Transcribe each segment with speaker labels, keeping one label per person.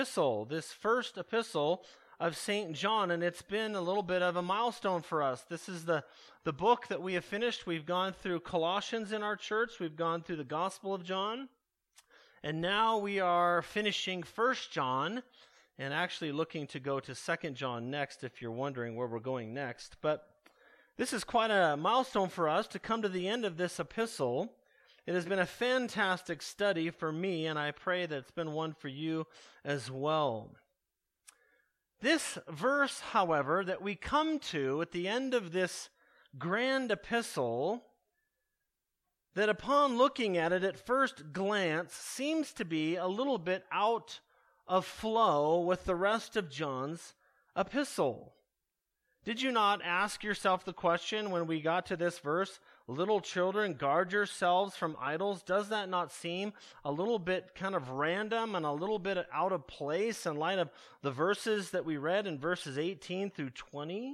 Speaker 1: epistle, this first epistle of St. John, and it's been a little bit of a milestone for us. This is the book that we have finished. We've gone through Colossians in our church. We've gone through the Gospel of John. And now we are finishing 1 John and actually looking to go to 2 John next if you're wondering where we're going next. But this is quite a milestone for us to come to the end of this epistle. It has been a fantastic study for me, and I pray that it's been one for you as well. This verse, however, that we come to at the end of this grand epistle, that upon looking at it at first glance seems to be a little bit out of flow with the rest of John's epistle. Did you not ask yourself the question when we got to this verse, "Little children, guard yourselves from idols"? Does that not seem a little bit kind of random and a little bit out of place in light of the verses that we read in verses 18 through 20?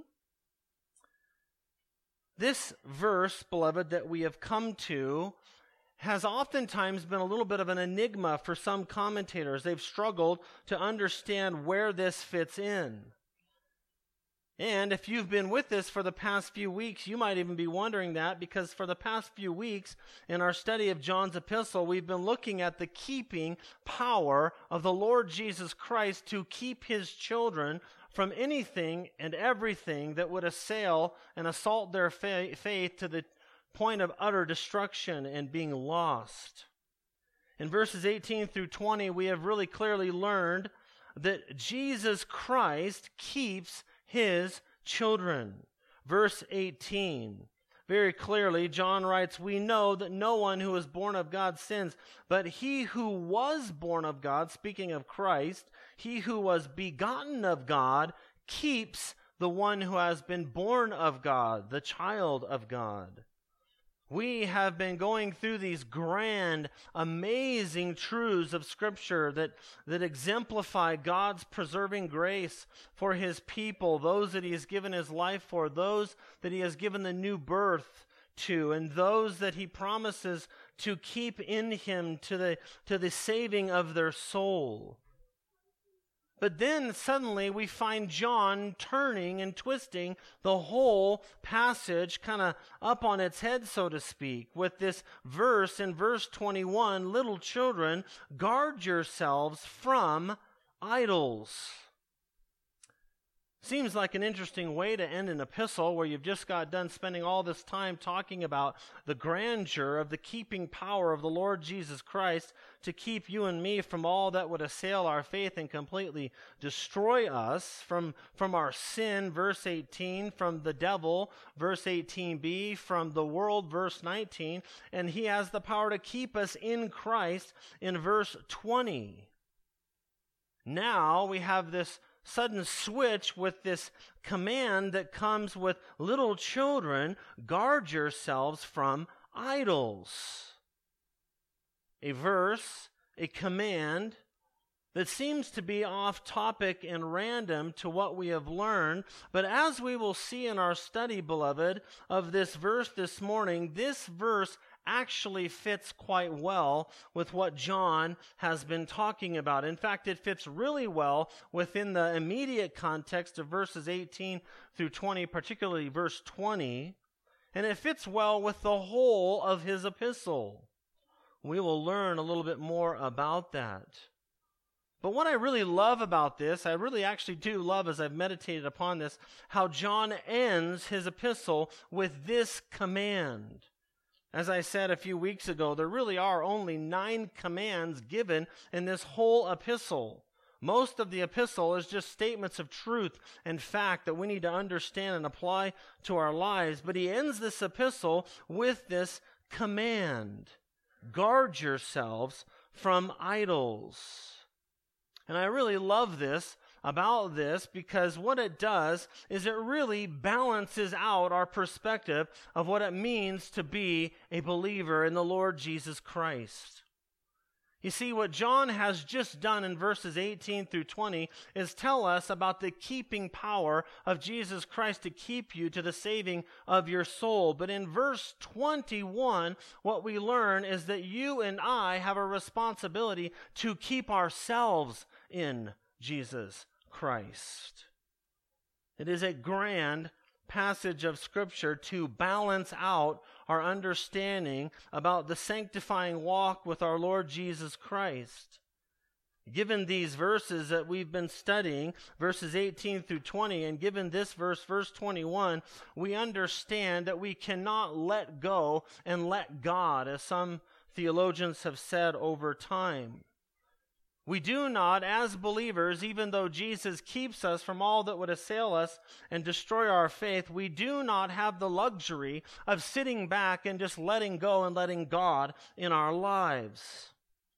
Speaker 1: This verse, beloved, that we have come to has oftentimes been a little bit of an enigma for some commentators. They've struggled to understand where this fits in. And if you've been with us for the past few weeks, you might even be wondering that, because for the past few weeks in our study of John's epistle, we've been looking at the keeping power of the Lord Jesus Christ to keep his children from anything and everything that would assail and assault their faith to the point of utter destruction and being lost. In verses 18 through 20, we have really clearly learned that Jesus Christ keeps his children. Verse 18, very clearly, John writes, "We know that no one who is born of God sins, but he who was born of God," speaking of Christ, "he who was begotten of God keeps the one who has been born of God," the child of God. We have been going through these grand, amazing truths of Scripture that exemplify God's preserving grace for his people, those that he has given his life for, those that he has given the new birth to, and those that he promises to keep in him to the saving of their soul. But then suddenly we find John turning and twisting the whole passage kind of up on its head, so to speak, with this verse in verse 21, "Little children, guard yourselves from idols." Seems like an interesting way to end an epistle where you've just got done spending all this time talking about the grandeur of the keeping power of the Lord Jesus Christ to keep you and me from all that would assail our faith and completely destroy us from our sin, verse 18, from the devil, verse 18b, from the world, verse 19, and he has the power to keep us in Christ in verse 20. Now we have this sudden switch with this command that comes with, "Little children, guard yourselves from idols." A verse, a command that seems to be off topic and random to what we have learned. But as we will see in our study, beloved, of this verse this morning, this verse actually fits quite well with what John has been talking about. In fact, it fits really well within the immediate context of verses 18 through 20, particularly verse 20, and it fits well with the whole of his epistle. We will learn a little bit more about that. But what I really love about this, I really actually do love as I've meditated upon this, how John ends his epistle with this command. As I said a few weeks ago, there really are only 9 commands given in this whole epistle. Most of the epistle is just statements of truth and fact that we need to understand and apply to our lives. But he ends this epistle with this command: guard yourselves from idols. And I really love this about this, because what it does is it really balances out our perspective of what it means to be a believer in the Lord Jesus Christ. You see, what John has just done in verses 18 through 20 is tell us about the keeping power of Jesus Christ to keep you to the saving of your soul. But in verse 21, what we learn is that you and I have a responsibility to keep ourselves in Jesus Christ. It is a grand passage of Scripture to balance out our understanding about the sanctifying walk with our Lord Jesus Christ. Given these verses that we've been studying, verses 18 through 20, and given this verse, verse 21, we understand that we cannot let go and let God, as some theologians have said over time. We do not, as believers, even though Jesus keeps us from all that would assail us and destroy our faith, we do not have the luxury of sitting back and just letting go and letting God in our lives.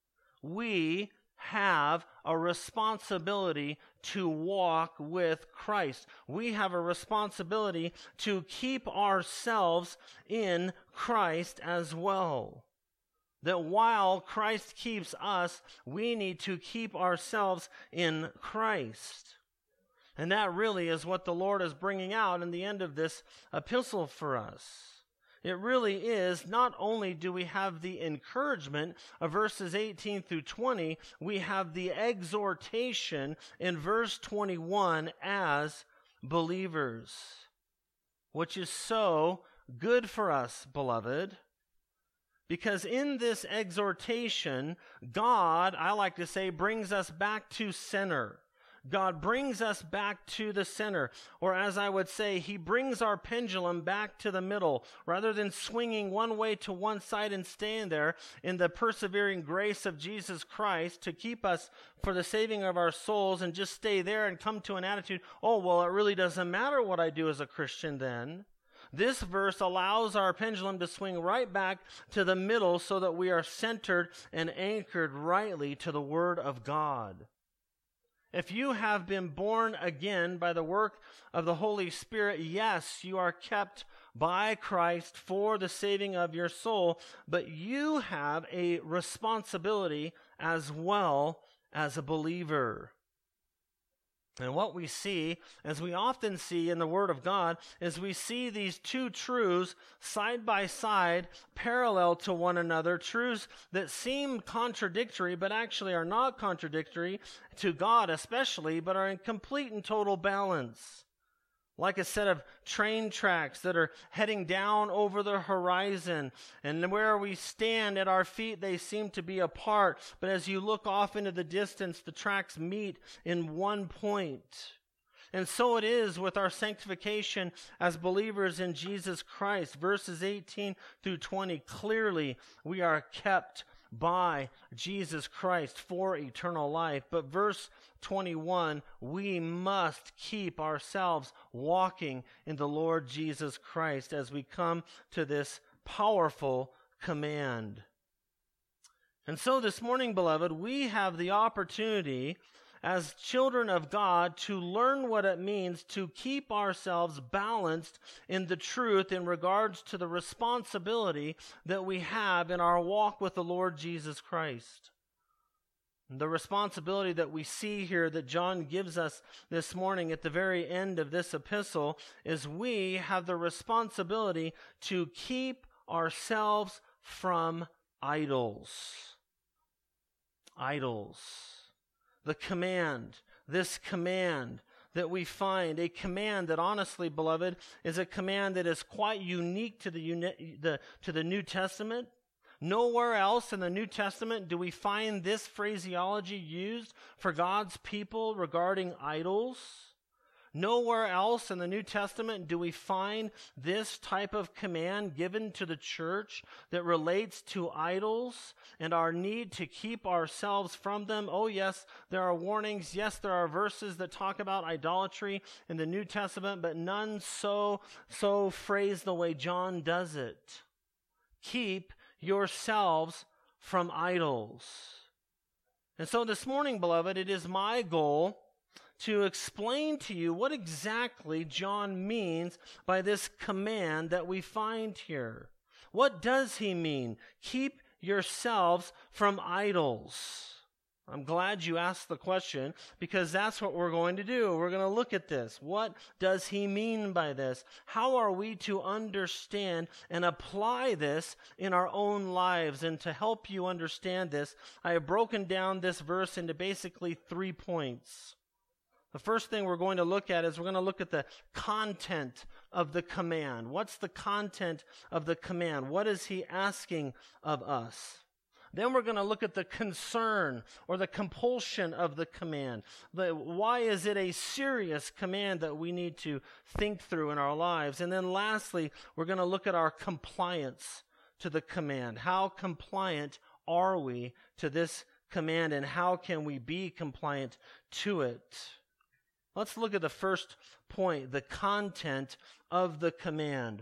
Speaker 1: We have a responsibility to walk with Christ. We have a responsibility to keep ourselves in Christ as well. That while Christ keeps us, we need to keep ourselves in Christ. And that really is what the Lord is bringing out in the end of this epistle for us. It really is, not only do we have the encouragement of verses 18 through 20, we have the exhortation in verse 21 as believers, which is so good for us, beloved. Because in this exhortation, God, I like to say, brings us back to center. God brings us back to the center. Or as I would say, He brings our pendulum back to the middle. Rather than swinging one way to one side and staying there in the persevering grace of Jesus Christ to keep us for the saving of our souls and just stay there and come to an attitude, oh, well, it really doesn't matter what I do as a Christian then. This verse allows our pendulum to swing right back to the middle so that we are centered and anchored rightly to the Word of God. If you have been born again by the work of the Holy Spirit, yes, you are kept by Christ for the saving of your soul, but you have a responsibility as well as a believer. And what we see, as we often see in the Word of God, is we see these two truths side by side, parallel to one another, truths that seem contradictory, but actually are not contradictory to God especially, but are in complete and total balance. Like a set of train tracks that are heading down over the horizon. And where we stand at our feet, they seem to be apart. But as you look off into the distance, the tracks meet in one point. And so it is with our sanctification as believers in Jesus Christ. Verses 18 through 20, clearly we are kept by Jesus Christ for eternal life. But verse 21, we must keep ourselves walking in the Lord Jesus Christ as we come to this powerful command. And so this morning, beloved, we have the opportunity as children of God to learn what it means to keep ourselves balanced in the truth in regards to the responsibility that we have in our walk with the Lord Jesus Christ. The responsibility that we see here that John gives us this morning at the very end of this epistle is we have the responsibility to keep ourselves from idols. Idols. The command, this command that we find, a command that honestly, beloved, is a command that is quite unique to the New Testament. Nowhere else in the New Testament do we find this phraseology used for God's people regarding idols. Nowhere else in the New Testament do we find this type of command given to the church that relates to idols and our need to keep ourselves from them. Oh yes, there are warnings. Yes, there are verses that talk about idolatry in the New Testament, but none so phrased the way John does it. Keep yourselves from idols. And so this morning, beloved, it is my goal to explain to you what exactly John means by this command that we find here. What does he mean? Keep yourselves from idols. I'm glad you asked the question, because that's what we're going to do. We're going to look at this. What does he mean by this? How are we to understand and apply this in our own lives? And to help you understand this, I have broken down this verse into basically 3 points. The first thing we're going to look at is we're going to look at the content of the command. What's the content of the command? What is he asking of us? Then we're going to look at the concern or the compulsion of the command. Why is it a serious command that we need to think through in our lives? And then lastly, we're going to look at our compliance to the command. How compliant are we to this command, and how can we be compliant to it? Let's look at the first point, the content of the command.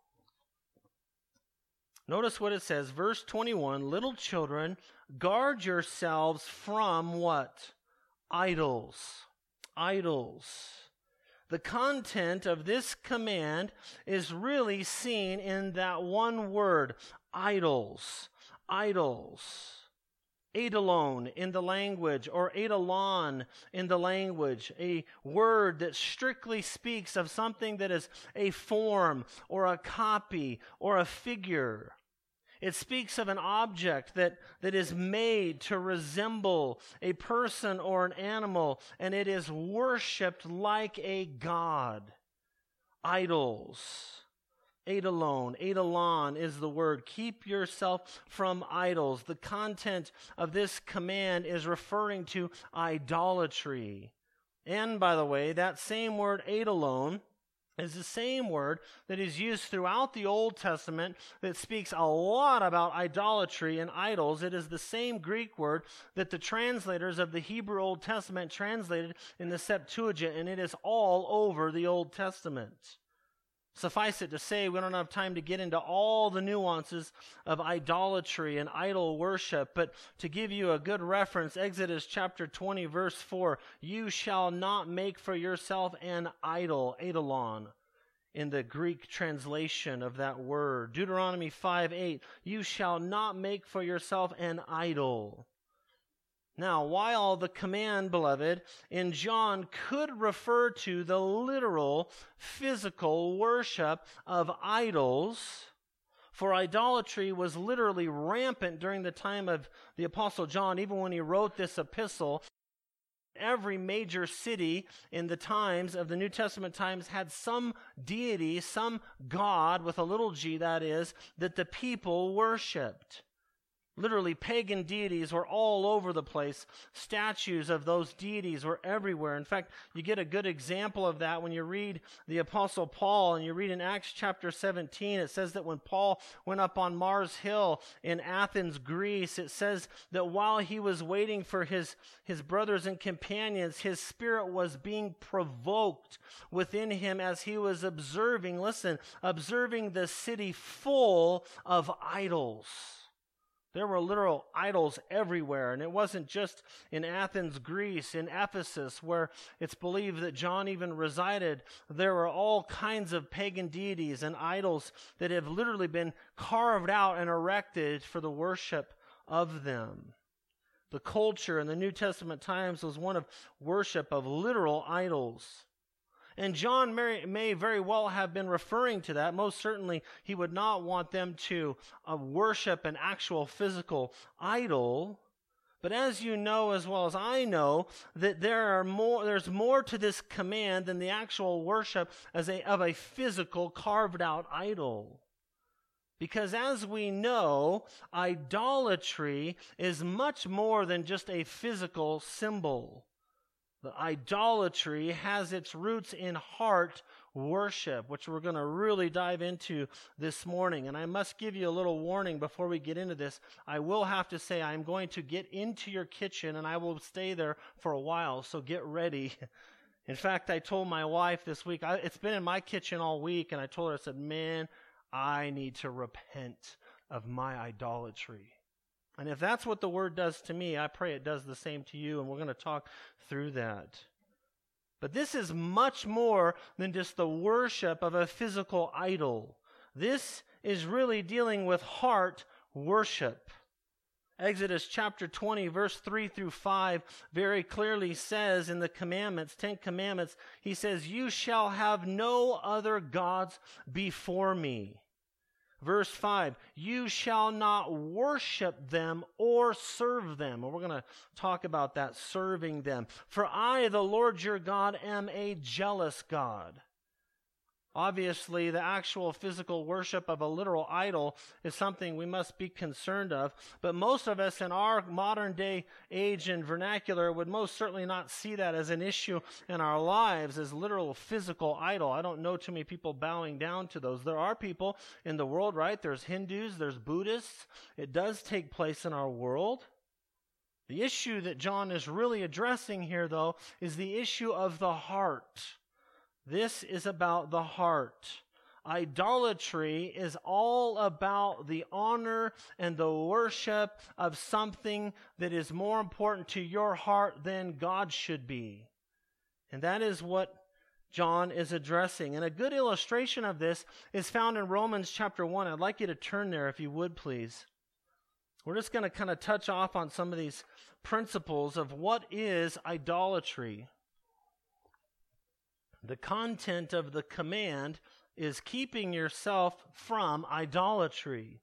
Speaker 1: Notice what it says, verse 21, little children, guard yourselves from what? Idols. Idols. The content of this command is really seen in that one word, idols. Idols. Eidolon in the language, or eidolon in the language, a word that strictly speaks of something that is a form or a copy or a figure. It speaks of an object that is made to resemble a person or an animal, and it is worshipped like a god. Idols. Eidolon is the word. Keep yourself from idols. The content of this command is referring to idolatry. And by the way, that same word eidolon is the same word that is used throughout the Old Testament that speaks a lot about idolatry and idols. It is the same Greek word that the translators of the Hebrew Old Testament translated in the Septuagint, and it is all over the Old Testament. Suffice it to say, we don't have time to get into all the nuances of idolatry and idol worship, but to give you a good reference, Exodus chapter 20, verse 4, you shall not make for yourself an idol, eidolon, in the Greek translation of that word. Deuteronomy 5:8, you shall not make for yourself an idol. Now, while the command, beloved, in John could refer to the literal, physical worship of idols, for idolatry was literally rampant during the time of the Apostle John, even when he wrote this epistle. Every major city in the times of the New Testament times had some deity, some god, with a little g that is, that the people worshipped. Literally, pagan deities were all over the place. Statues of those deities were everywhere. In fact, you get a good example of that when you read the Apostle Paul, and you read in Acts chapter 17, it says that when Paul went up on Mars Hill in Athens, Greece, it says that while he was waiting for his brothers and companions, his spirit was being provoked within him as he was observing the city full of idols. There were literal idols everywhere, and it wasn't just in Athens, Greece, in Ephesus, where it's believed that John even resided. There were all kinds of pagan deities and idols that have literally been carved out and erected for the worship of them. The culture in the New Testament times was one of worship of literal idols. And John may very well have been referring to that. Most certainly, he would not want them to worship an actual physical idol. But as you know as well as I know, that there's more to this command than the actual worship of a physical carved out idol. Because as we know, idolatry is much more than just a physical symbol. The idolatry has its roots in heart worship, which we're going to really dive into this morning. And I must give you a little warning before we get into this. I will have to say I'm going to get into your kitchen, and I will stay there for a while, so get ready. In fact, I told my wife this week, it's been in my kitchen all week, and I told her, I said, man, I need to repent of my idolatry. And if that's what the word does to me, I pray it does the same to you, and we're going to talk through that. But this is much more than just the worship of a physical idol. This is really dealing with heart worship. Exodus chapter 20, verse 3 through 5 very clearly says in the commandments, 10 commandments, he says, "You shall have no other gods before me." Verse 5, "You shall not worship them or serve them." And we're going to talk about that, serving them. "For I, the Lord your God, am a jealous God." Obviously, the actual physical worship of a literal idol is something we must be concerned of. But most of us in our modern day age and vernacular would most certainly not see that as an issue in our lives as literal physical idol. I don't know too many people bowing down to those. There are people in the world, right? There's Hindus, there's Buddhists. It does take place in our world. The issue that John is really addressing here, though, is the issue of the heart. This is about the heart. Idolatry is all about the honor and the worship of something that is more important to your heart than God should be. And that is what John is addressing. And a good illustration of this is found in Romans chapter 1. I'd like you to turn there if you would, please. We're just going to kind of touch off on some of these principles of what is idolatry. The content of the command is keeping yourself from idolatry.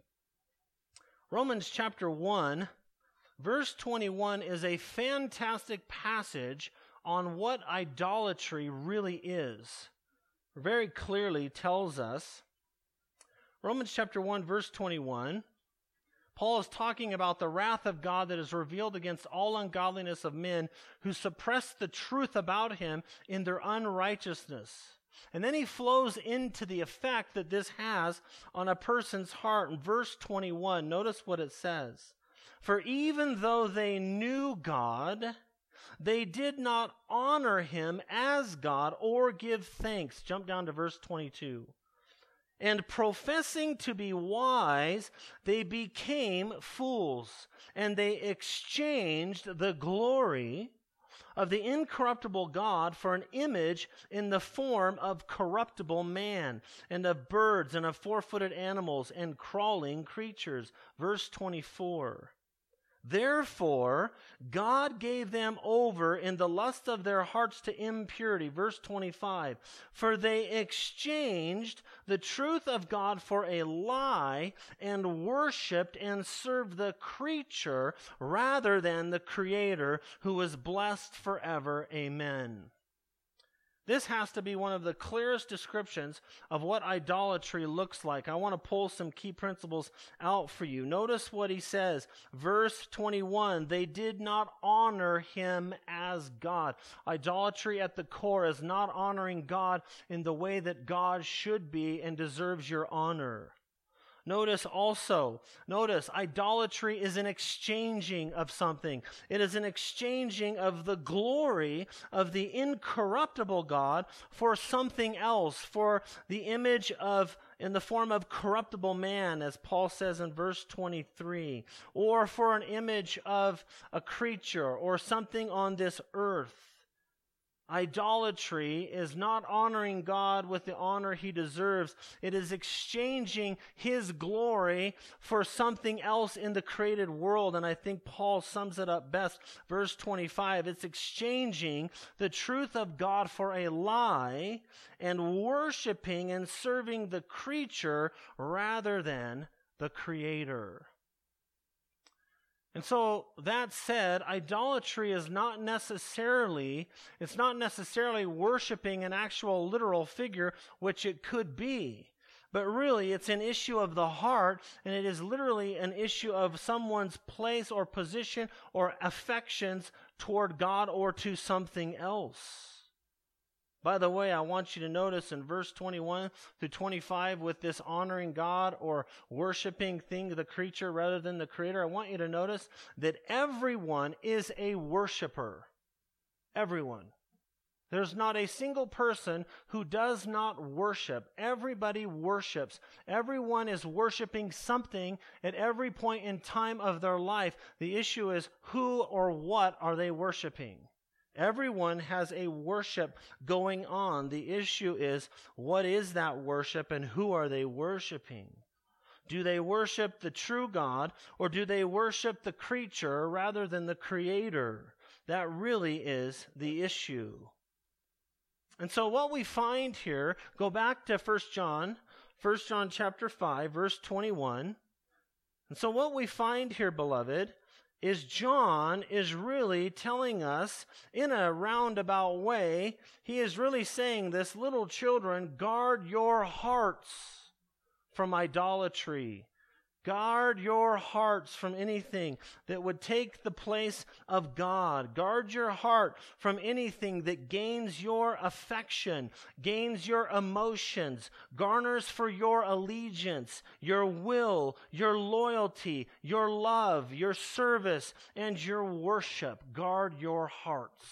Speaker 1: Romans chapter 1, verse 21 is a fantastic passage on what idolatry really is. Very clearly tells us. Romans chapter 1, verse 21, Paul is talking about the wrath of God that is revealed against all ungodliness of men who suppress the truth about him in their unrighteousness. And then he flows into the effect that this has on a person's heart. In verse 21, notice what it says. "For even though they knew God, they did not honor him as God or give thanks." Jump down to verse 22. "And professing to be wise, they became fools, and they exchanged the glory of the incorruptible God for an image in the form of corruptible man, and of birds, and of four-footed animals, and crawling creatures." Verse 24. "Therefore, God gave them over in the lust of their hearts to impurity." Verse 25. "For they exchanged the truth of God for a lie, and worshipped and served the creature rather than the Creator, who is blessed forever. Amen." This has to be one of the clearest descriptions of what idolatry looks like. I want to pull some key principles out for you. Notice what he says. Verse 21, "They did not honor him as God." Idolatry at the core is not honoring God in the way that God should be and deserves your honor. Notice, idolatry is an exchanging of something. It is an exchanging of the glory of the incorruptible God for something else, for the image of, in the form of corruptible man, as Paul says in verse 23, or for an image of a creature or something on this earth. Idolatry is not honoring God with the honor he deserves. It is exchanging his glory for something else in the created world. And I think Paul sums it up best. Verse 25, it's exchanging the truth of God for a lie and worshiping and serving the creature rather than the Creator. And so, that said, idolatry is not necessarily worshiping an actual literal figure, which it could be. But really, it's an issue of the heart, and it is literally an issue of someone's place or position or affections toward God or to something else. By the way, I want you to notice in verse 21 through 25 with this honoring God or worshiping the creature rather than the Creator, I want you to notice that everyone is a worshiper. Everyone. There's not a single person who does not worship. Everybody worships. Everyone is worshiping something at every point in time of their life. The issue is who or what are they worshiping? Everyone has a worship going on. The issue is, what is that worship and who are they worshiping? Do they worship the true God, or do they worship the creature rather than the Creator? That really is the issue. And so what we find here, go back to 1 John chapter 5, verse 21. And so what we find here, beloved, is John is really telling us in a roundabout way, he is really saying this, little children, guard your hearts from idolatry. Guard your hearts from anything that would take the place of God. Guard your heart from anything that gains your affection, gains your emotions, garners for your allegiance, your will, your loyalty, your love, your service, and your worship. Guard your hearts.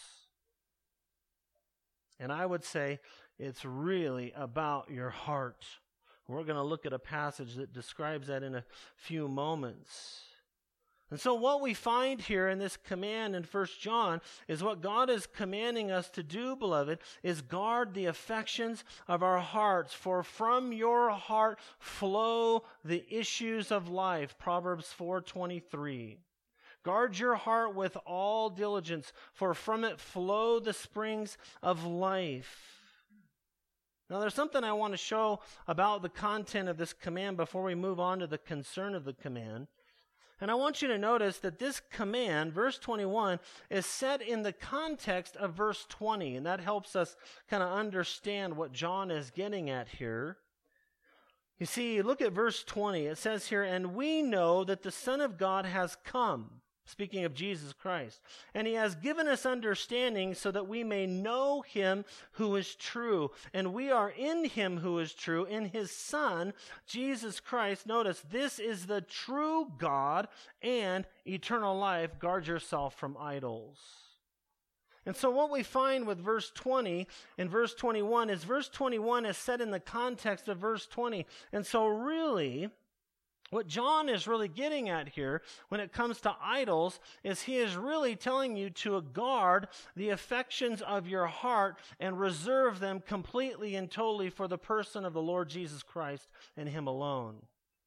Speaker 1: And I would say it's really about your heart. We're going to look at a passage that describes that in a few moments. And so what we find here in this command in 1 John is what God is commanding us to do, beloved, is guard the affections of our hearts, for from your heart flow the issues of life. Proverbs 4:23. Guard your heart with all diligence, for from it flow the springs of life. Now, there's something I want to show about the content of this command before we move on to the concern of the command. And I want you to notice that this command, verse 21, is set in the context of verse 20, and that helps us kind of understand what John is getting at here. You see, look at verse 20. It says here, "And we know that the Son of God has come," speaking of Jesus Christ, "and he has given us understanding so that we may know him who is true. And we are in him who is true, in his Son, Jesus Christ." Notice, this is the true God and eternal life. Guard yourself from idols. And so what we find with verse 20 and verse 21 is verse 21 is set in the context of verse 20. And so really, what John is really getting at here when it comes to idols is he is really telling you to guard the affections of your heart and reserve them completely and totally for the person of the Lord Jesus Christ and him alone.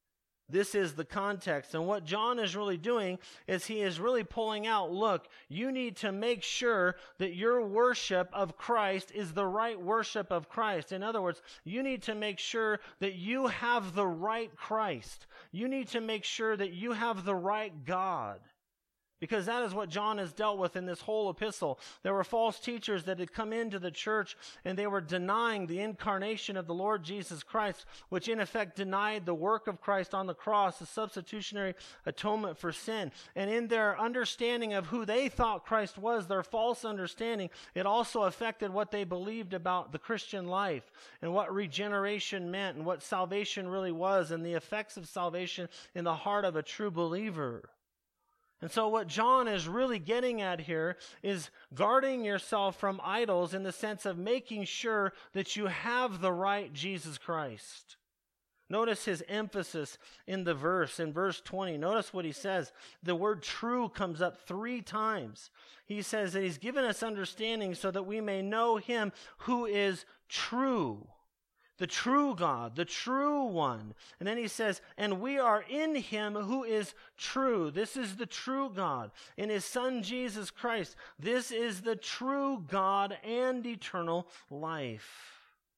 Speaker 1: This is the context. And what John is really doing is he is really pulling out, look, you need to make sure that your worship of Christ is the right worship of Christ. In other words, you need to make sure that you have the right Christ. You need to make sure that you have the right God. Because that is what John has dealt with in this whole epistle. There were false teachers that had come into the church and they were denying the incarnation of the Lord Jesus Christ, which in effect denied the work of Christ on the cross, the substitutionary atonement for sin. And in their understanding of who they thought Christ was, their false understanding, it also affected what they believed about the Christian life and what regeneration meant and what salvation really was and the effects of salvation in the heart of a true believer. And so what John is really getting at here is guarding yourself from idols in the sense of making sure that you have the right Jesus Christ. Notice his emphasis in the verse, in verse 20. Notice what he says. The word true comes up 3 times. He says that he's given us understanding so that we may know him who is true. The true God, the true one. And then he says, and we are in him who is true. This is the true God. In his Son, Jesus Christ. This is the true God and eternal life.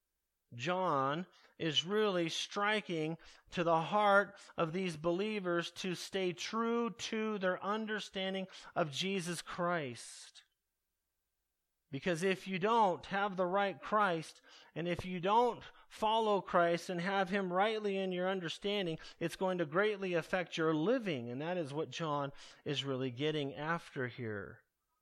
Speaker 1: John is really striking to the heart of these believers to stay true to their understanding of Jesus Christ. Because if you don't have the right Christ, and if you don't follow Christ and have him rightly in your understanding, it's going to greatly affect your living. And that is what John is really getting after here.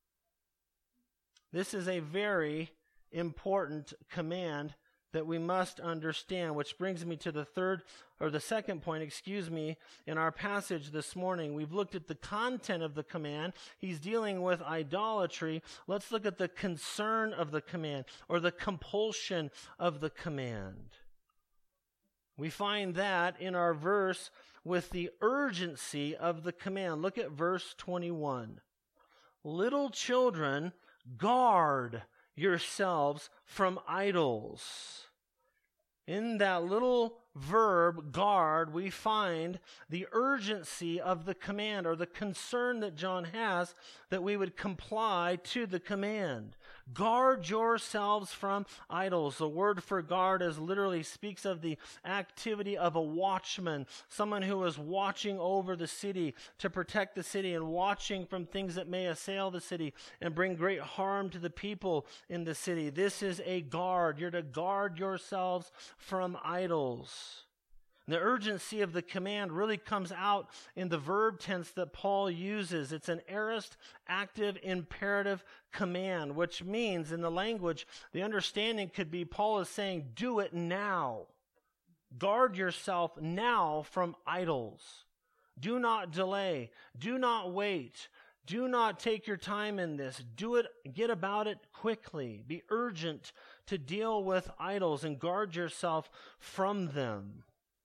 Speaker 1: This is a very important command that we must understand, which brings me to the second point, in our passage this morning. We've looked at the content of the command. He's dealing with idolatry. Let's look at the concern of the command, or the compulsion of the command. We find that in our verse with the urgency of the command. Look at verse 21. Little children, guard yourselves from idols. In that little verb, guard, we find the urgency of the command, or the concern that John has that we would comply to the command. Guard yourselves from idols. The word for guard literally speaks of the activity of a watchman, someone who is watching over the city to protect the city and watching from things that may assail the city and bring great harm to the people in the city. This is a guard. You're to guard yourselves from idols. The urgency of the command really comes out in the verb tense that Paul uses. It's an aorist, active, imperative command, which means in the language, the understanding could be Paul is saying, do it now. Guard yourself now from idols. Do not delay. Do not wait. Do not take your time in this. Do it, get about it quickly. Be urgent to deal with idols and guard yourself from them.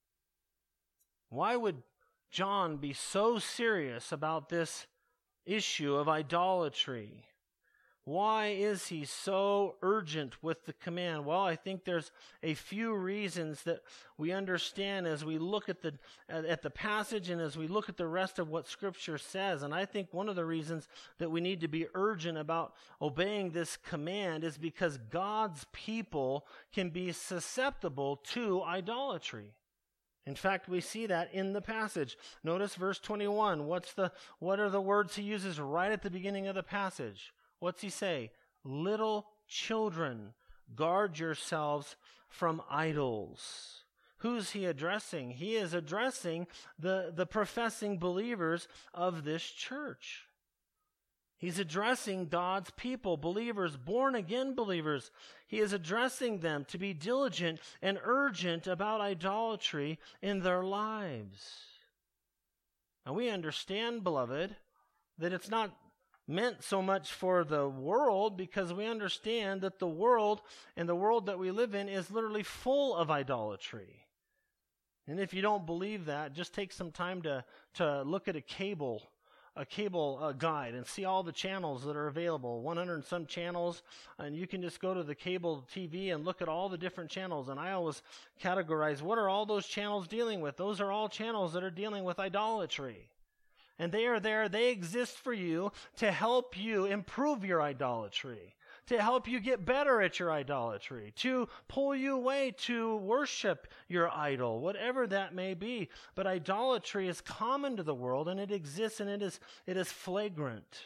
Speaker 1: Why would John be so serious about this issue of idolatry? Why is he so urgent with the command? Well, I think there's a few reasons that we understand as we look at the passage and as we look at the rest of what Scripture says. And I think one of the reasons that we need to be urgent about obeying this command is because God's people can be susceptible to idolatry. In fact, we see that in the passage. Notice verse 21. What are the words he uses right at the beginning of the passage? What's he say? Little children, guard yourselves from idols. Who's he addressing? He is addressing the professing believers of this church. He's addressing God's people, believers, born-again believers. He is addressing them to be diligent and urgent about idolatry in their lives. And we understand, beloved, that it's not meant so much for the world, because we understand that the world and the world that we live in is literally full of idolatry. And if you don't believe that, just take some time to look at a cable guide and see all the channels that are available, 100 and some channels, and you can just go to the cable TV and look at all the different channels. And I always categorize, what are all those channels dealing with? Those are all channels that are dealing with idolatry. And they are there, they exist for you to help you improve your idolatry, to help you get better at your idolatry, to pull you away to worship your idol, whatever that may be. But idolatry is common to the world, and it exists, and it is flagrant.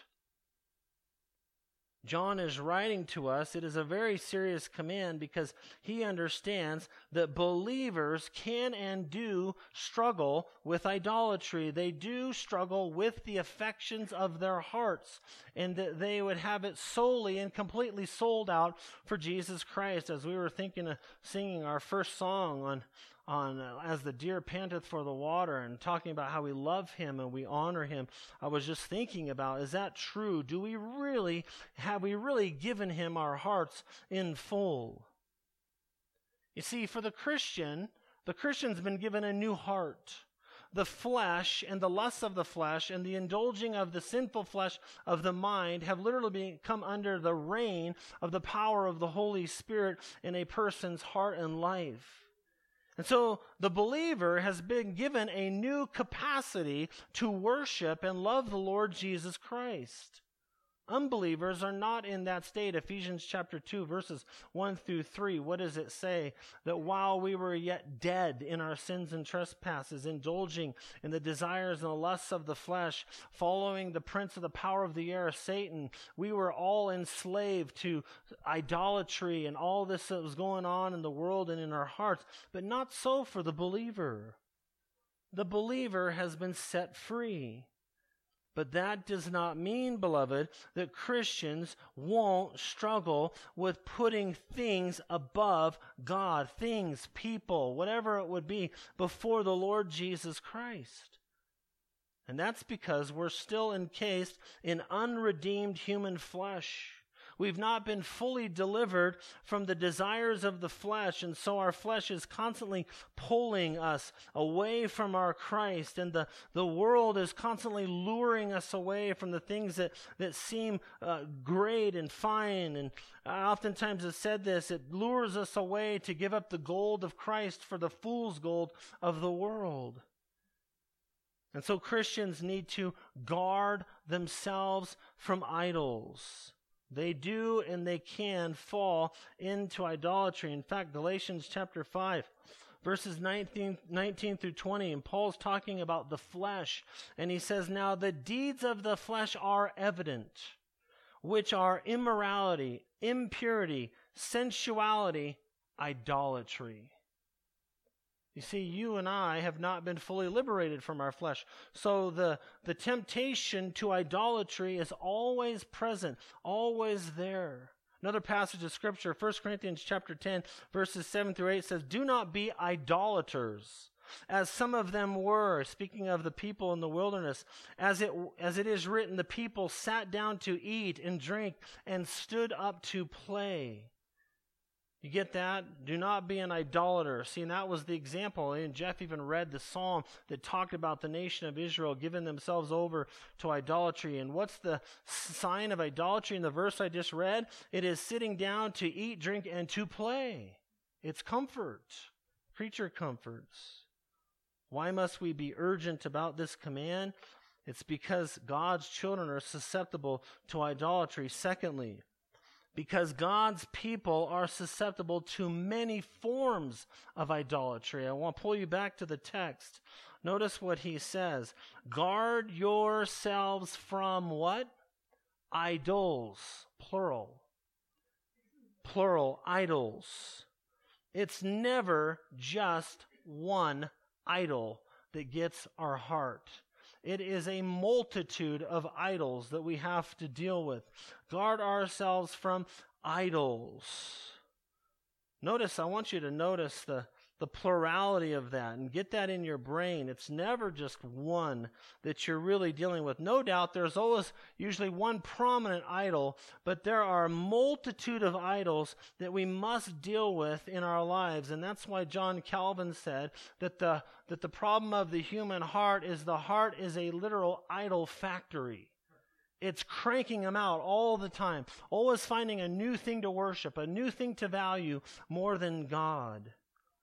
Speaker 1: John is writing to us. It is a very serious command because he understands that believers can and do struggle with idolatry. They do struggle with the affections of their hearts, and that they would have it solely and completely sold out for Jesus Christ. As we were thinking of singing our first song on As the Deer Panteth for the Water, and talking about how we love him and we honor him, I was just thinking about, is that true? Have we really given him our hearts in full? You see, for the Christian's been given a new heart. The flesh and the lusts of the flesh and the indulging of the sinful flesh of the mind have literally come under the reign of the power of the Holy Spirit in a person's heart and life. And so the believer has been given a new capacity to worship and love the Lord Jesus Christ. Unbelievers are not in that state. Ephesians chapter 2, verses 1 through 3, what does it say? That while we were yet dead in our sins and trespasses, indulging in the desires and the lusts of the flesh, following the prince of the power of the air, Satan, we were all enslaved to idolatry and all this that was going on in the world and in our hearts. But not so for the believer. The believer has been set free. But that does not mean, beloved, that Christians won't struggle with putting things above God, things, people, whatever it would be, before the Lord Jesus Christ. And that's because we're still encased in unredeemed human flesh. We've not been fully delivered from the desires of the flesh, and so our flesh is constantly pulling us away from our Christ, and the world is constantly luring us away from the things that seem great and fine. And I oftentimes have said this, it lures us away to give up the gold of Christ for the fool's gold of the world. And so Christians need to guard themselves from idols. They do and they can fall into idolatry. In fact, Galatians chapter 5, verses 19 through 20, and Paul's talking about the flesh. And he says, "Now the deeds of the flesh are evident, which are immorality, impurity, sensuality, idolatry." You see, you and I have not been fully liberated from our flesh. So the temptation to idolatry is always present, always there. Another passage of Scripture, 1 Corinthians chapter 10, verses 7 through 8 says, "Do not be idolaters, as some of them were," speaking of the people in the wilderness, as it is written, "the people sat down to eat and drink and stood up to play." You get that? Do not be an idolater. See, and that was the example. And Jeff even read the psalm that talked about the nation of Israel giving themselves over to idolatry. And what's the sign of idolatry in the verse I just read? It is sitting down to eat, drink, and to play. It's comfort, creature comforts. Why must we be urgent about this command? It's because God's children are susceptible to idolatry. Secondly, because God's people are susceptible to many forms of idolatry. I want to pull you back to the text. Notice what he says. Guard yourselves from what? Idols. Plural. Plural, idols. It's never just one idol that gets our heart. It is a multitude of idols that we have to deal with. Guard ourselves from idols. Notice, I want you to notice the plurality of that and get that in your brain. It's never just one that you're really dealing with. No doubt there's always usually one prominent idol, but there are a multitude of idols that we must deal with in our lives. And that's why John Calvin said that the problem of the human heart is the heart is a literal idol factory. It's cranking them out all the time, always finding a new thing to worship, a new thing to value more than God.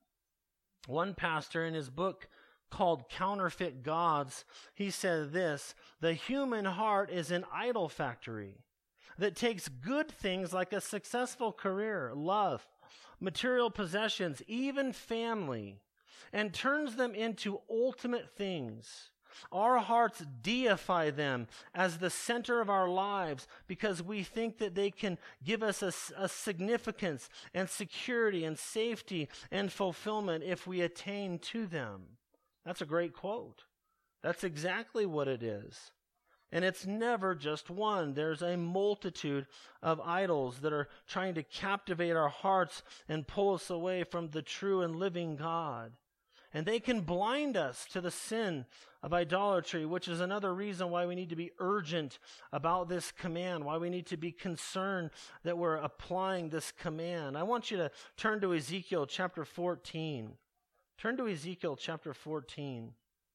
Speaker 1: One pastor in his book called Counterfeit Gods, he said this: "The human heart is an idol factory that takes good things like a successful career, love, material possessions, even family, and turns them into ultimate things. Our hearts deify them as the center of our lives because we think that they can give us a significance and security and safety and fulfillment if we attain to them." That's a great quote. That's exactly what it is. And it's never just one. There's a multitude of idols that are trying to captivate our hearts and pull us away from the true and living God. And they can blind us to the sin of idolatry, which is another reason why we need to be urgent about this command, why we need to be concerned that we're applying this command. I want you to turn to Ezekiel chapter 14. Turn to Ezekiel chapter 14.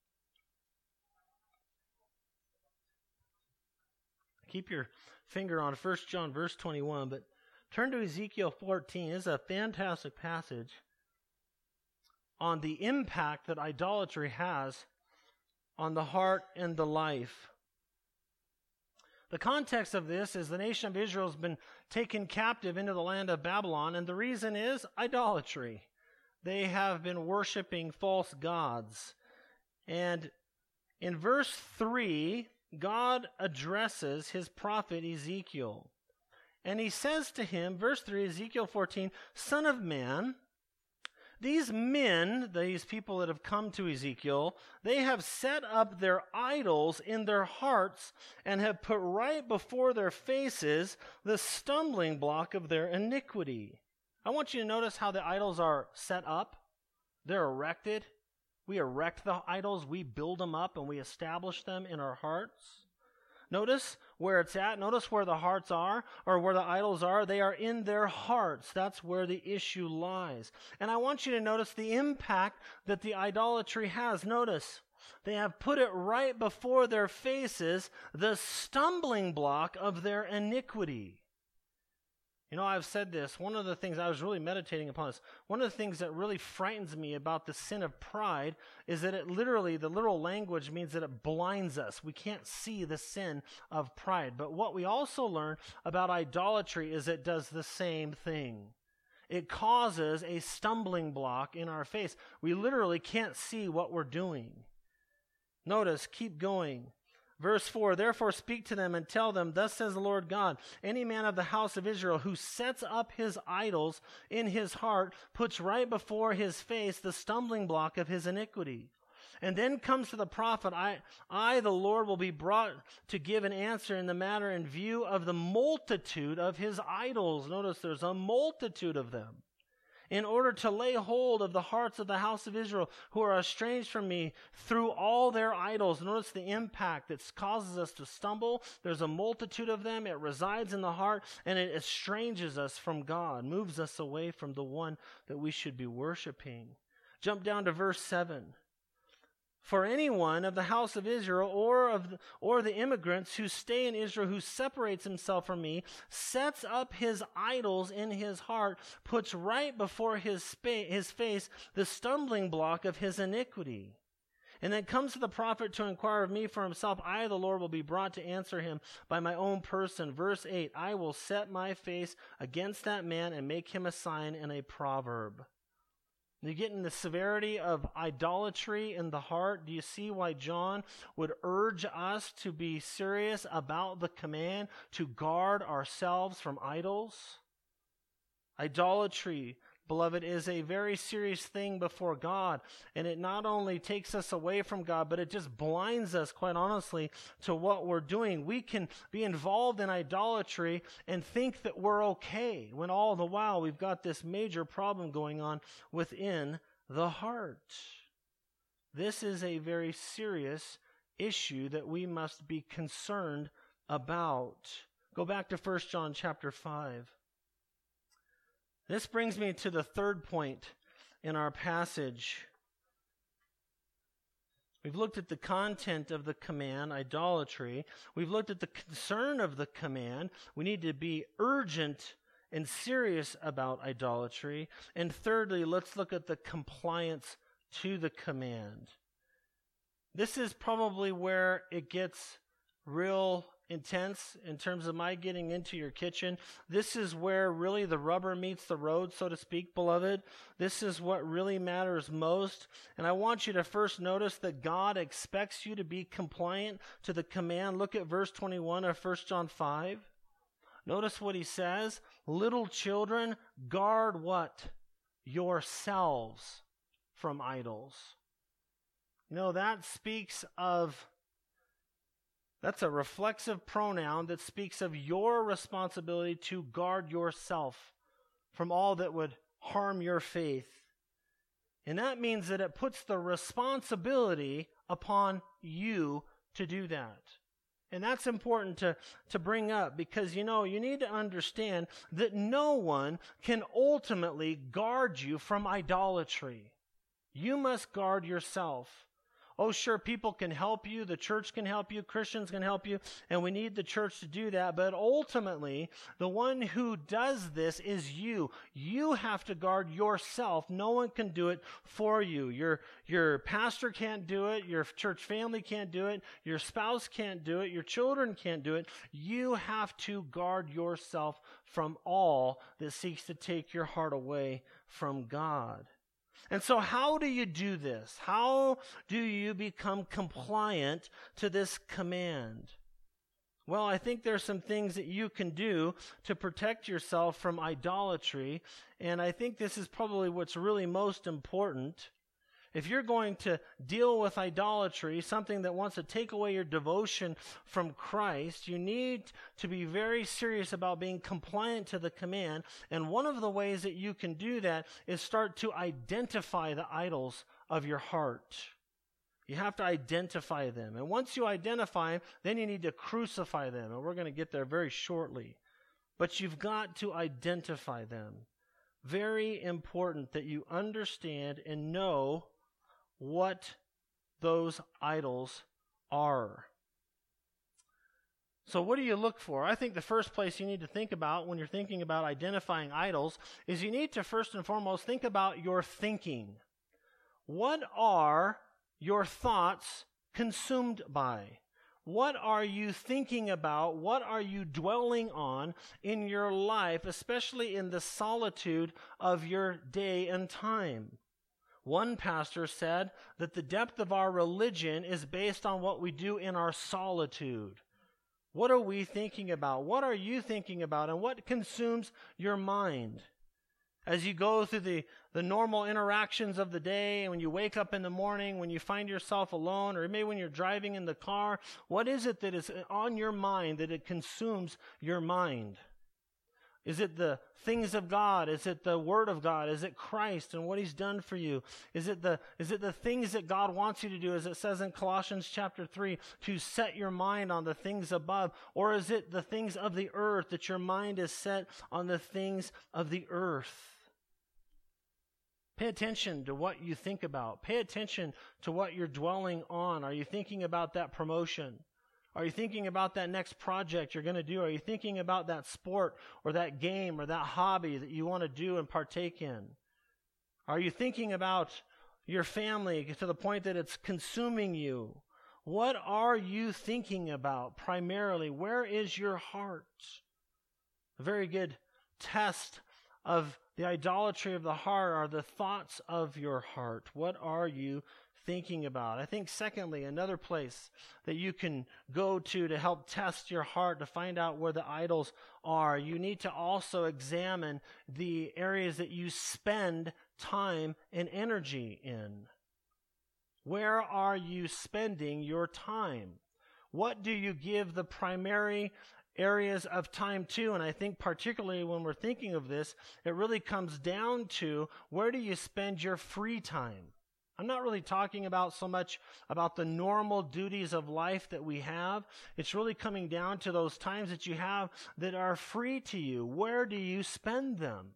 Speaker 1: Keep your finger on 1 John verse 21, but turn to Ezekiel 14. This is a fantastic passage on the impact that idolatry has on the heart and the life. The context of this is the nation of Israel has been taken captive into the land of Babylon, and the reason is idolatry. They have been worshiping false gods. And in verse 3, God addresses his prophet Ezekiel. And he says to him, verse 3, Ezekiel 14, "Son of man, these men," these people that have come to Ezekiel, "they have set up their idols in their hearts and have put right before their faces the stumbling block of their iniquity." I want you to notice how the idols are set up. They're erected. We erect the idols, we build them up, and we establish them in our hearts. Notice where it's at. Notice where the hearts are, or where the idols are. They are in their hearts. That's where the issue lies. And I want you to notice the impact that the idolatry has. Notice, they have put it right before their faces, the stumbling block of their iniquity. You know, I've said this. One of the things I was really meditating upon this. One of the things that really frightens me about the sin of pride is that it literally, the literal language means that it blinds us. We can't see the sin of pride. But what we also learn about idolatry is it does the same thing. It causes a stumbling block in our face. We literally can't see what we're doing. Notice, keep going. Verse 4, therefore speak to them and tell them, thus says the Lord God, any man of the house of Israel who sets up his idols in his heart puts right before his face the stumbling block of his iniquity. And then comes to the prophet, I, the Lord, will be brought to give an answer in the matter in view of the multitude of his idols. Notice there's a multitude of them. In order to lay hold of the hearts of the house of Israel who are estranged from me through all their idols. Notice the impact that causes us to stumble. There's a multitude of them. It resides in the heart, and it estranges us from God, moves us away from the one that we should be worshiping. Jump down to verse 7. For anyone of the house of Israel or the immigrants who stay in Israel, who separates himself from me, sets up his idols in his heart, puts right before his face the stumbling block of his iniquity. And then comes to the prophet to inquire of me for himself, I, the Lord, will be brought to answer him by my own person. Verse 8, I will set my face against that man and make him a sign and a proverb. You get in the severity of idolatry in the heart. Do you see why John would urge us to be serious about the command to guard ourselves from idols? Idolatry, beloved, is a very serious thing before God. And it not only takes us away from God, but it just blinds us, quite honestly, to what we're doing. We can be involved in idolatry and think that we're okay, when all the while we've got this major problem going on within the heart. This is a very serious issue that we must be concerned about. Go back to 1 John chapter 5. This brings me to the third point in our passage. We've looked at the content of the command, idolatry. We've looked at the concern of the command. We need to be urgent and serious about idolatry. And thirdly, let's look at the compliance to the command. This is probably where it gets real intense in terms of my getting into your kitchen. This is where really the rubber meets the road, so to speak, beloved. This is what really matters most. And I want you to first notice that God expects you to be compliant to the command. Look at verse 21 of 1 John 5. Notice what he says. Little children, guard what? Yourselves from idols. You know, that speaks of That's a reflexive pronoun that speaks of your responsibility to guard yourself from all that would harm your faith. And that means that it puts the responsibility upon you to do that. And that's important to bring up because, you need to understand that no one can ultimately guard you from idolatry. You must guard yourself. Oh, sure, people can help you, the church can help you, Christians can help you, and we need the church to do that. But ultimately, the one who does this is you. You have to guard yourself. No one can do it for you. Your pastor can't do it. Your church family can't do it. Your spouse can't do it. Your children can't do it. You have to guard yourself from all that seeks to take your heart away from God. And so how do you do this? How do you become compliant to this command? Well, I think there's some things that you can do to protect yourself from idolatry, and I think this is probably what's really most important. If you're going to deal with idolatry, something that wants to take away your devotion from Christ, you need to be very serious about being compliant to the command. And one of the ways that you can do that is start to identify the idols of your heart. You have to identify them. And once you identify them, then you need to crucify them. And we're going to get there very shortly. But you've got to identify them. Very important that you understand and know what those idols are. So what do you look for? I think the first place you need to think about when you're thinking about identifying idols is you need to first and foremost think about your thinking. What are your thoughts consumed by? What are you thinking about? What are you dwelling on in your life, especially in the solitude of your day and time? One pastor said that the depth of our religion is based on what we do in our solitude. What are we thinking about? What are you thinking about? And what consumes your mind? As you go through the normal interactions of the day, and when you wake up in the morning, when you find yourself alone, or maybe when you're driving in the car, what is it that is on your mind that it consumes your mind? Is it the things of God? Is it the Word of God? Is it Christ and what He's done for you? Is it the things that God wants you to do, as it says in Colossians chapter 3, to set your mind on the things above? Or is it the things of the earth, that your mind is set on the things of the earth? Pay attention to what you think about. Pay attention to what you're dwelling on. Are you thinking about that promotion? Are you thinking about that next project you're going to do? Are you thinking about that sport or that game or that hobby that you want to do and partake in? Are you thinking about your family to the point that it's consuming you? What are you thinking about primarily? Where is your heart? A very good test of the idolatry of the heart are the thoughts of your heart. What are you thinking about? I think secondly, another place that you can go to help test your heart to find out where the idols are, you need to also examine the areas that you spend time and energy in. Where are you spending your time? What do you give the primary areas of time to? And I think particularly when we're thinking of this, it really comes down to, where do you spend your free time? I'm not really talking about so much about the normal duties of life that we have. It's really coming down to those times that you have that are free to you. Where do you spend them?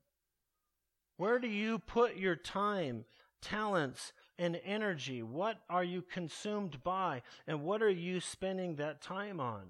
Speaker 1: Where do you put your time, talents, and energy? What are you consumed by? And what are you spending that time on?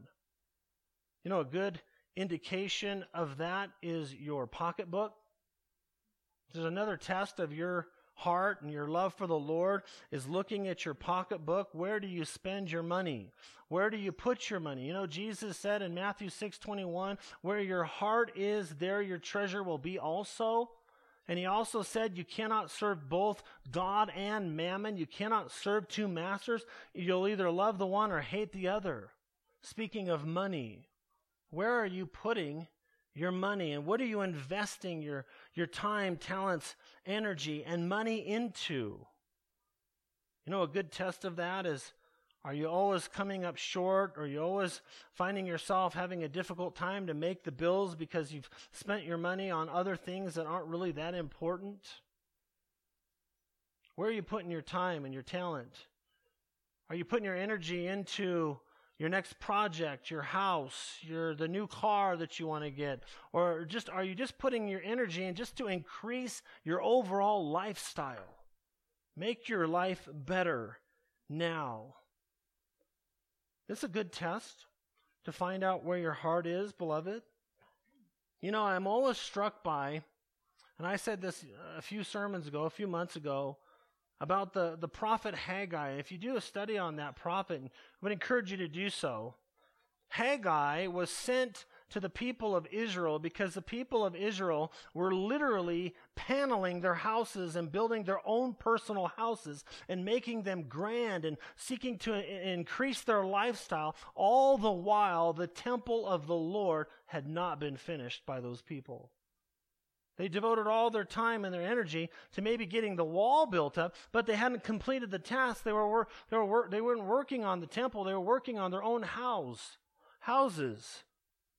Speaker 1: You know, a good indication of that is your pocketbook. There's another test of your heart and your love for the Lord is looking at your pocketbook. Where do you spend your money? Where do you put your money? You know, Jesus said in Matthew 6:21, where your heart is, there your treasure will be also. And he also said you cannot serve both God and mammon. You cannot serve two masters. You'll either love the one or hate the other. Speaking of money, where are you putting your money, and what are you investing your time, talents, energy, and money into? You know, a good test of that is, are you always coming up short? Are you always finding yourself having a difficult time to make the bills because you've spent your money on other things that aren't really that important? Where are you putting your time and your talent? Are you putting your energy into your next project, your house, the new car that you want to get? Or are you just putting your energy in just to increase your overall lifestyle? Make your life better now. This is a good test to find out where your heart is, beloved. You know, I'm always struck by, and I said this a few months ago, about the prophet Haggai. If you do a study on that prophet, I would encourage you to do so. Haggai was sent to the people of Israel because the people of Israel were literally paneling their houses and building their own personal houses and making them grand and seeking to increase their lifestyle, all the while the temple of the Lord had not been finished by those people. They devoted all their time and their energy to maybe getting the wall built up, but they hadn't completed the task. They weren't working on the temple. They were working on their own houses.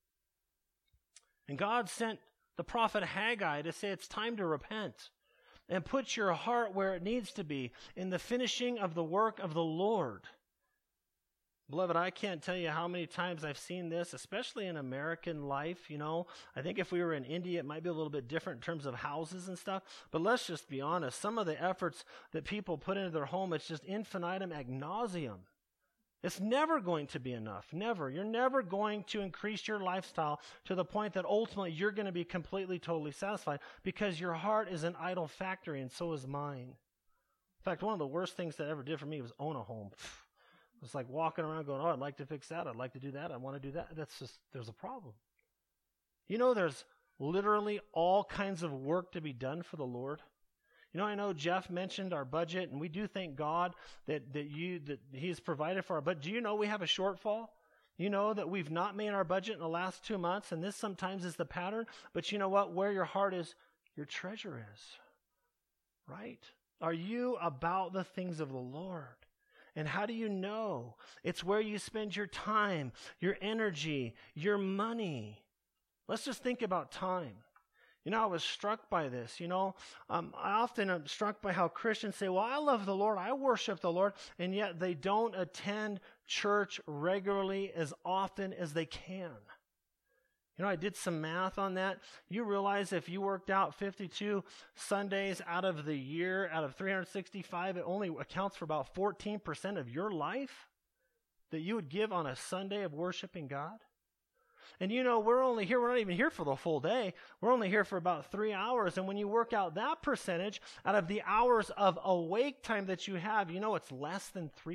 Speaker 1: And God sent the prophet Haggai to say it's time to repent. and put your heart where it needs to be, in the finishing of the work of the Lord. Beloved, I can't tell you how many times I've seen this, especially in American life. I think if we were in India, it might be a little bit different in terms of houses and stuff. But let's just be honest. Some of the efforts that people put into their home, it's just infinitum ad nauseum. It's never going to be enough. Never. You're never going to increase your lifestyle to the point that ultimately you're going to be completely, totally satisfied, because your heart is an idol factory, and so is mine. In fact, one of the worst things that ever did for me was own a home. It's like walking around going, I'd like to fix that. I'd like to do that. I want to do that. There's a problem. There's literally all kinds of work to be done for the Lord. I know Jeff mentioned our budget, and we do thank God that He's provided for our budget. Do you know we have a shortfall? You know that we've not made our budget in the last 2 months, and this sometimes is the pattern. But you know what? Where your heart is, your treasure is. Right? Are you about the things of the Lord? And how do you know? It's where you spend your time, your energy, your money. Let's just think about time. I was struck by this. I often am struck by how Christians say, well, I love the Lord, I worship the Lord, and yet they don't attend church regularly as often as they can. I did some math on that. You realize if you worked out 52 Sundays out of the year, out of 365, it only accounts for about 14% of your life that you would give on a Sunday of worshiping God. And we're not even here for the full day. We're only here for about 3 hours. And when you work out that percentage out of the hours of awake time that you have, it's less than 3%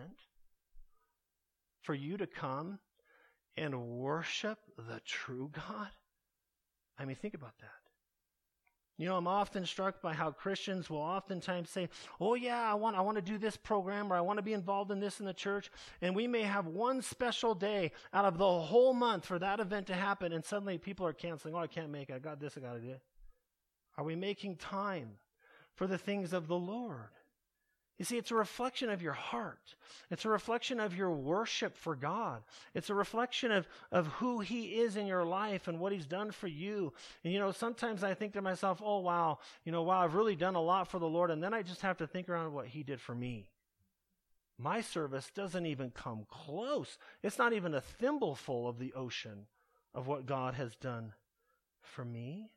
Speaker 1: for you to come and worship the true God. I mean, think about that. I'm often struck by how Christians will oftentimes say, oh yeah, I want to do this program, or I want to be involved in this in the church. And we may have one special day out of the whole month for that event to happen. And suddenly people are canceling. Oh, I can't make it. I got this, I got to do it. Are we making time for the things of the Lord? You see, it's a reflection of your heart. It's a reflection of your worship for God. It's a reflection of who He is in your life and what He's done for you. And sometimes I think to myself, oh, wow, I've really done a lot for the Lord. And then I just have to think around what He did for me. My service doesn't even come close. It's not even a thimbleful of the ocean of what God has done for me.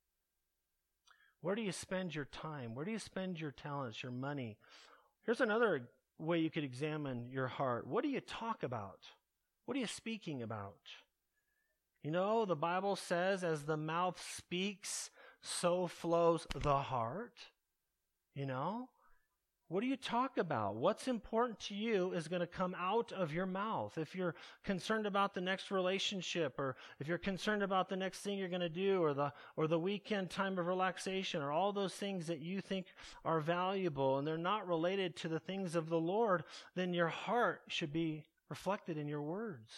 Speaker 1: Where do you spend your time? Where do you spend your talents, your money? Here's another way you could examine your heart. What do you talk about? What are you speaking about? The Bible says, as the mouth speaks, so flows the heart. What do you talk about? What's important to you is going to come out of your mouth. If you're concerned about the next relationship, or if you're concerned about the next thing you're going to do, or the weekend time of relaxation, or all those things that you think are valuable and they're not related to the things of the Lord, then your heart should be reflected in your words.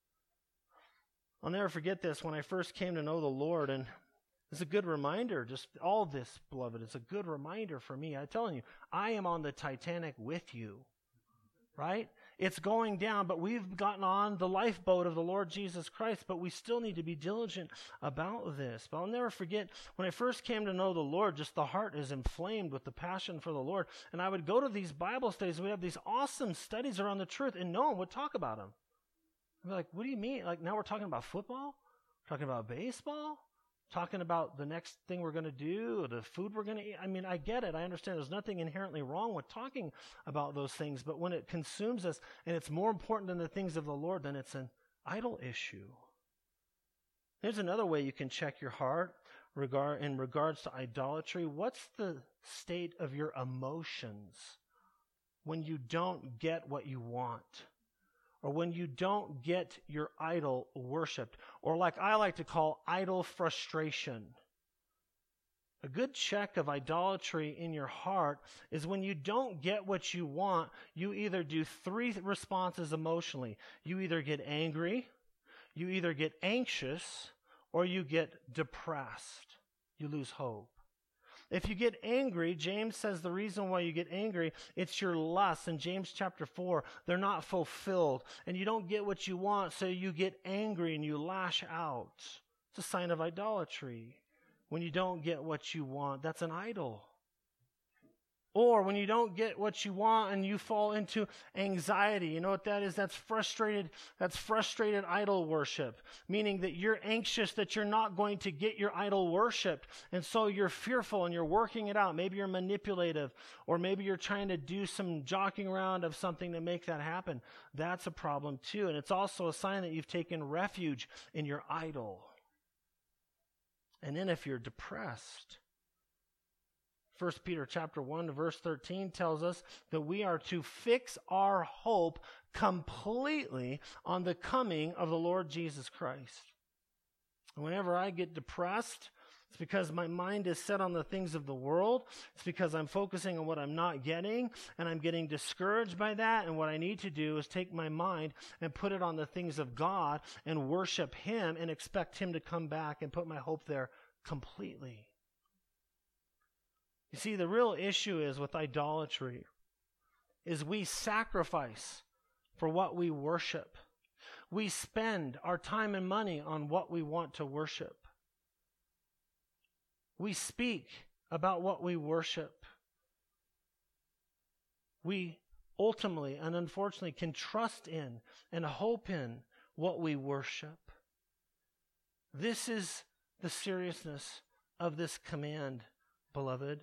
Speaker 1: I'll never forget this when I first came to know the Lord, and it's a good reminder, just all this, beloved, it's a good reminder for me. I'm telling you, I am on the Titanic with you, right? It's going down, but we've gotten on the lifeboat of the Lord Jesus Christ, but we still need to be diligent about this. But I'll never forget, when I first came to know the Lord, just the heart is inflamed with the passion for the Lord. And I would go to these Bible studies, we have these awesome studies around the truth, and no one would talk about them. I'd be like, what do you mean? Like, now we're talking about football? We're talking about baseball? Talking about the next thing we're going to do, or the food we're going to eat. I mean, I get it. I understand there's nothing inherently wrong with talking about those things, but when it consumes us and it's more important than the things of the Lord, then it's an idol issue. There's another way you can check your heart in regards to idolatry. What's the state of your emotions when you don't get what you want? Or when you don't get your idol worshipped, or like I like to call idol frustration. A good check of idolatry in your heart is when you don't get what you want, you either do three responses emotionally. You either get angry, you either get anxious, or you get depressed. You lose hope. If you get angry, James says the reason why you get angry, it's your lust. In James chapter 4, they're not fulfilled. And you don't get what you want, so you get angry and you lash out. It's a sign of idolatry. When you don't get what you want, that's an idol. Or when you don't get what you want and you fall into anxiety. You know what that is? That's frustrated idol worship, meaning that you're anxious that you're not going to get your idol worshiped. And so you're fearful and you're working it out. Maybe you're manipulative, or maybe you're trying to do some jockeying around of something to make that happen. That's a problem too. And it's also a sign that you've taken refuge in your idol. And then if you're depressed, 1 Peter chapter 1 verse 13 tells us that we are to fix our hope completely on the coming of the Lord Jesus Christ. And whenever I get depressed, it's because my mind is set on the things of the world. It's because I'm focusing on what I'm not getting, and I'm getting discouraged by that. And what I need to do is take my mind and put it on the things of God and worship Him and expect Him to come back and put my hope there completely. You see, the real issue is with idolatry is we sacrifice for what we worship. We spend our time and money on what we want to worship. We speak about what we worship. We ultimately and unfortunately can trust in and hope in what we worship. This is the seriousness of this command, beloved.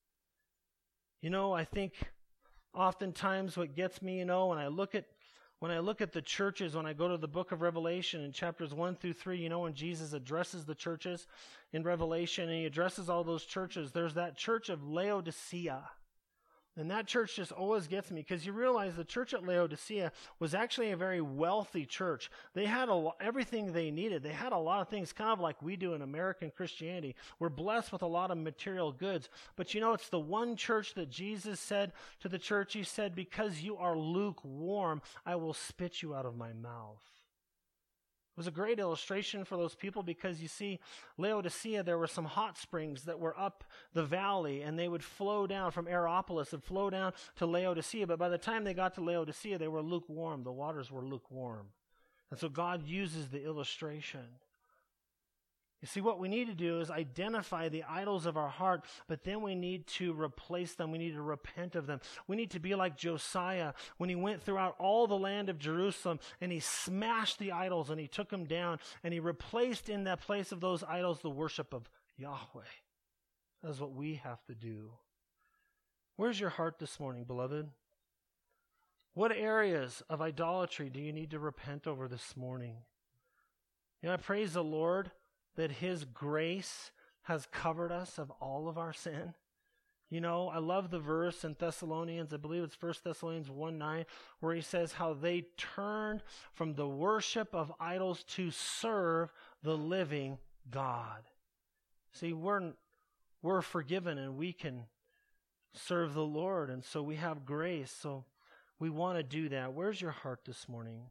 Speaker 1: You know, I think oftentimes what gets me, when I look at the churches, when I go to the book of Revelation in chapters 1 through 3, when Jesus addresses the churches in Revelation and he addresses all those churches, there's that church of Laodicea. And that church just always gets me, because you realize the church at Laodicea was actually a very wealthy church. They had everything they needed. They had a lot of things, kind of like we do in American Christianity. We're blessed with a lot of material goods. But it's the one church that Jesus said to the church, He said, because you are lukewarm, I will spit you out of my mouth. It was a great illustration for those people, because you see, Laodicea, there were some hot springs that were up the valley, and they would flow down from Aeropolis and flow down to Laodicea. But by the time they got to Laodicea, they were lukewarm. The waters were lukewarm. And so God uses the illustration. You see, what we need to do is identify the idols of our heart, but then we need to replace them. We need to repent of them. We need to be like Josiah when he went throughout all the land of Jerusalem and he smashed the idols and he took them down and he replaced in that place of those idols the worship of Yahweh. That's what we have to do. Where's your heart this morning, beloved? What areas of idolatry do you need to repent over this morning? I praise the Lord that His grace has covered us of all of our sin. I love the verse in Thessalonians, I believe it's 1 Thessalonians 1:9, where he says how they turned from the worship of idols to serve the living God. See, we're forgiven and we can serve the Lord, and so we have grace, so we want to do that. Where's your heart this morning?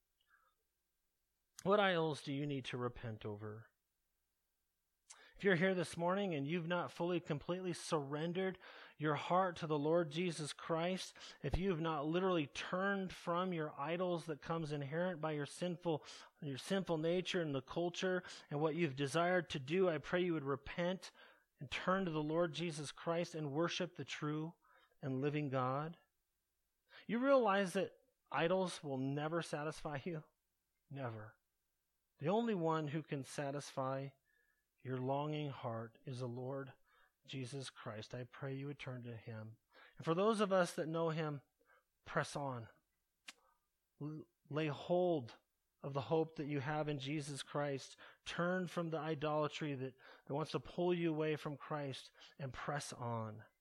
Speaker 1: What idols do you need to repent over? If you're here this morning and you've not fully, completely surrendered your heart to the Lord Jesus Christ, if you have not literally turned from your idols that comes inherent by your sinful nature and the culture and what you've desired to do, I pray you would repent and turn to the Lord Jesus Christ and worship the true and living God. You realize that idols will never satisfy you? Never. The only one who can satisfy your longing heart is the Lord Jesus Christ. I pray you would turn to Him. And for those of us that know Him, press on. Lay hold of the hope that you have in Jesus Christ. Turn from the idolatry that wants to pull you away from Christ and press on.